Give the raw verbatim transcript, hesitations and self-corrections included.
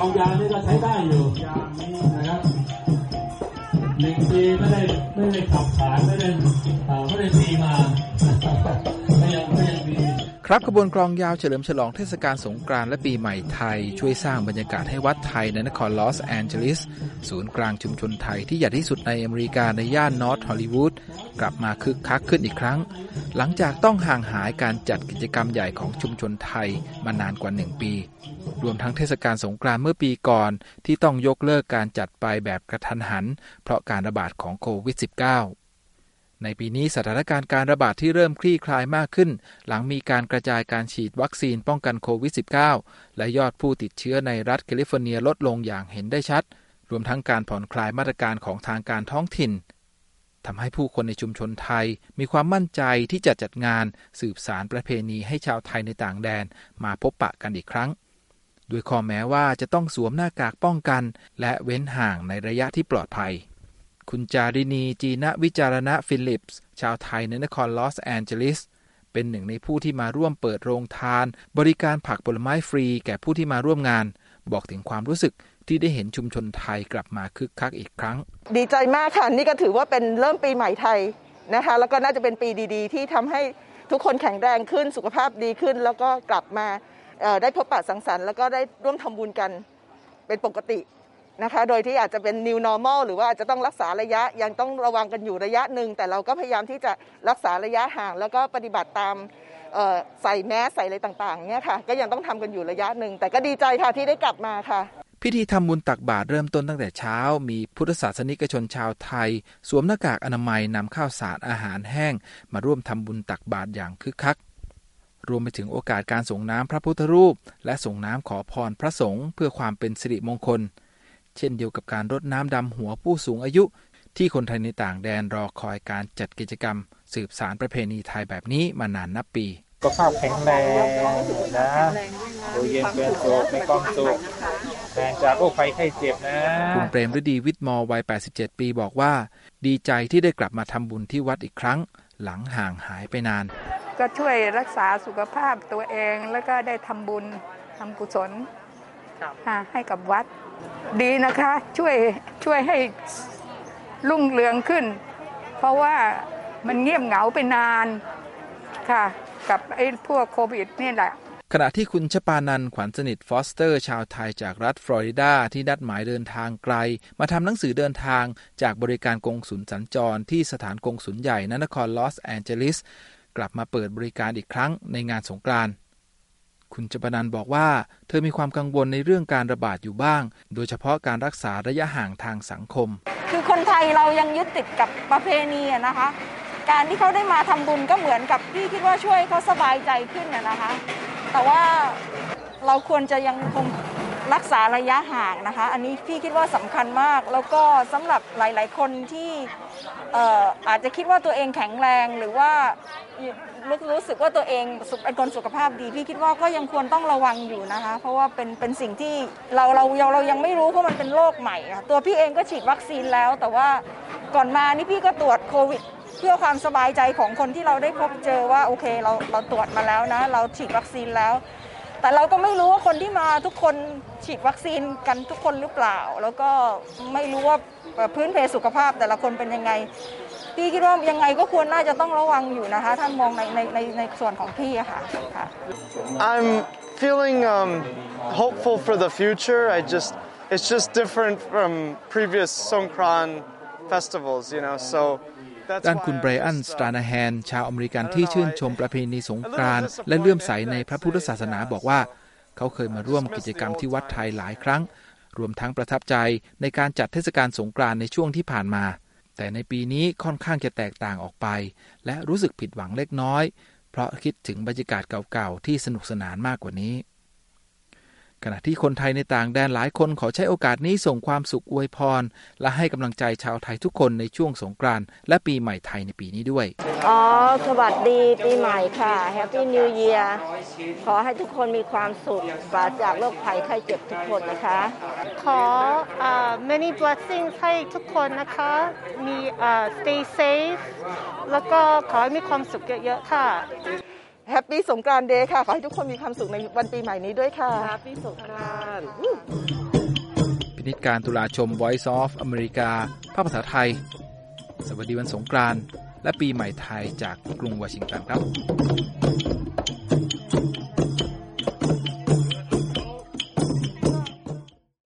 องยาวนี่ก็ใช้ได้อยู่ยาวนี้นะครับหนึ่งปีไม่ได้ไม่ได้ขับขานไม่ได้ไม่ได้ตีมาไม่ยังไม่ยังมีครับขบวนกลองยาวเฉลิมฉลองเทศกาลสงกรานต์และปีใหม่ไทยช่วยสร้างบรรยากาศให้วัดไทยในนครลอสแอนเจลิสศูนย์กลางชุมชนไทยที่ใหญ่ที่สุดในอเมริกาในย่านนอร์ทฮอลลีวูดกลับมาคึกคักขึ้นอีกครั้งหลังจากต้องห่างหายการจัดกิจกรรมใหญ่ของชุมชนไทยมานานกว่าหนึ่งปีรวมทั้งเทศกาลสงกรานต์เมื่อปีก่อนที่ต้องยกเลิกการจัดไปแบบกระทันหันเพราะการระบาดของโควิด สิบเก้าในปีนี้สถานการณ์การระบาดที่เริ่มคลี่คลายมากขึ้นหลังมีการกระจายการฉีดวัคซีนป้องกันโควิด สิบเก้า และยอดผู้ติดเชื้อในรัฐแคลิฟอร์เนียลดลงอย่างเห็นได้ชัดรวมทั้งการผ่อนคลายมาตรการของทางการท้องถิ่นทำให้ผู้คนในชุมชนไทยมีความมั่นใจที่จะจัดงานสืบสานประเพณีให้ชาวไทยในต่างแดนมาพบปะกันอีกครั้งโดยข้อแม้ว่าจะต้องสวมหน้ากากป้องกันและเว้นห่างในระยะที่ปลอดภัยคุณจารินีจีนะวิจารณะฟิลิปส์ชาวไทยในนครลอสแอนเจลิสเป็นหนึ่งในผู้ที่มาร่วมเปิดโรงทานบริการผักผลไม้ฟรีแก่ผู้ที่มาร่วมงานบอกถึงความรู้สึกที่ได้เห็นชุมชนไทยกลับมาคึกคักอีกครั้งดีใจมากค่ะนี่ก็ถือว่าเป็นเริ่มปีใหม่ไทยนะคะแล้วก็น่าจะเป็นปีดีๆที่ทำให้ทุกคนแข็งแรงขึ้นสุขภาพดีขึ้นแล้วก็กลับมาได้พบปะสังสรรค์แล้วก็ได้ร่วมทำบุญกันเป็นปกตินะคะโดยที่อาจจะเป็น new normal หรือว่าอาจจะต้องรักษาระยะยังต้องระวังกันอยู่ระยะหนึ่งแต่เราก็พยายามที่จะรักษาระยะห่างแล้วก็ปฏิบัติตามใส่แมสใส่อะไรต่างๆเนี่ยค่ะก็ยังต้องทำกันอยู่ระยะหนึ่งแต่ก็ดีใจค่ะที่ได้กลับมาค่ะพิธีทำบุญตักบาตรเริ่มต้นตั้งแต่เช้ามีพุทธศาสนิกชนชาวไทยสวมหน้ากากอนามัยนำข้าวสารอาหารแห้งมาร่วมทำบุญตักบาตรอย่างคึกคักรวมไปถึงโอกาสการส่งน้ำพระพุทธรูปและส่งน้ำขอพรพระสงฆ์เพื่อความเป็นสิริมงคลเช่นเดียวกับการรดน้ำดำหัวผู้สูงอายุที่คนไทยในต่างแดนรอคอยการจัดกิจกรรมสืบสานประเพณีไทยแบบนี้มานานนับปีสุขภาพแข็งแรงนะอยู่เย็นเป็นสุขมีความสุขแห่งจากโรคภัยไข้เจ็บนะคุณเปรมฤดีวิทย์มอวัยแปดสิบเจ็ดปีบอกว่าดีใจที่ได้กลับมาทำบุญที่วัดอีกครั้งหลังห่างหายไปนานก็ช่วยรักษาสุขภาพตัวเองแล้วก็ได้ทำบุญทำกุศลให้กับวัดดีนะคะช่วยช่วยให้รุ่งเรืองขึ้นเพราะว่ามันเงียบเหงาไปนานค่ะกับไอ้พวกโควิดนี่แหละขณะที่คุณชปานันท์ขวัญสนิทฟอสเตอร์ชาวไทยจากรัฐฟลอริดาที่นัดหมายเดินทางไกลมาทำหนังสือเดินทางจากบริการกงสุลสัญจรที่สถานกงสุลใหญ่ณนครลอสแอนเจลิสกลับมาเปิดบริการอีกครั้งในงานสงกรานต์คุณชปานันท์บอกว่าเธอมีความกังวลในเรื่องการระบาดอยู่บ้างโดยเฉพาะการรักษาระยะห่างทางสังคมคือคนไทยเรายังยึดติดกับประเพณีนะคะการที่เขาได้มาทำบุญก็เหมือนกับพี่คิดว่าช่วยเขาสบายใจขึ้นนะคะแต่ว่าเราควรจะยังคงรักษาระยะห่างนะคะอันนี้พี่คิดว่าสำคัญมากแล้วก็สำหรับหลายๆคนที่เอ่ออาจจะคิดว่าตัวเองแข็งแรงหรือว่ารู้สึกว่าตัวเองเป็นคนสุขภาพดีพี่คิดว่าก็ยังควรต้องระวังอยู่นะคะเพราะว่าเป็นเป็นสิ่งที่เราเราเรายังไม่รู้เพราะมันเป็นโรคใหม่ค่ะตัวพี่เองก็ฉีดวัคซีนแล้วแต่ว่าก่อนมานี่พี่ก็ตรวจโควิดเพื่อความสบายใจของคนที่เราได้พบเจอว่าโอเคเราเราตรวจมาแล้วนะเราฉีดวัคซีนแล้วแต่เราก็ไม่รู้ว่าคนที่มาทุกคนฉีดวัคซีนกันทุกคนหรือเปล่าแล้วก็ไม่รู้ว่าพื้นเพสุขภาพแต่ละคนเป็นยังไงพี่คิดว่ายังไงก็ควรน่าจะต้องระวังอยู่นะคะท่านมองในในในในส่วนของพี่อะค่ะ I'm feeling um, hopeful for the future. I just it's just different from previous Songkran festivals, you know. So ด้านคุณไบรอัน สตรานาแฮนชาวอเมริกันที่ชื่นชมประเพณีสงกรานต์และเลื่อมใสในพระพุทธศาสนาบอกว่าเขาเคยมาร่วมกิจกรรมที่วัดไทยหลายครั้งรวมทั้งประทับใจในการจัดเทศกาลสงกรานต์ในช่วงที่ผ่านมาแต่ในปีนี้ค่อนข้างจะแตกต่างออกไปและรู้สึกผิดหวังเล็กน้อยเพราะคิดถึงบรรยากาศเก่าๆที่สนุกสนานมากกว่านี้ขณะที่คนไทยในต่างแดนหลายคนขอใช้โอกาสนี้ส่งความสุขอวยพรและให้กำลังใจชาวไทยทุกคนในช่วงสงกรานต์และปีใหม่ไทยในปีนี้ด้วยอ๋อสวัสดีปีใหม่ค่ะแฮปปี้นิวเยียร์ขอให้ทุกคนมีความสุขปราศจากโรคภัยไข้เจ็บทุกคนนะคะขอ uh, many blessings ให้ทุกคนนะคะมี uh, stay safe แล้วก็ขอให้มีความสุขเยอะๆค่ะแฮปปี้สงกรานต์เดย์ค่ะขอให้ทุกคนมีความสุขในวันปีใหม่นี้ด้วยค่ะแฮปปี้สงกรานต์พินิจการตุลาชม Voice of America ภาคภาษาไทยสวัสดีวันสงกรานต์และปีใหม่ไทยจากกรุงวอชิงตันครับ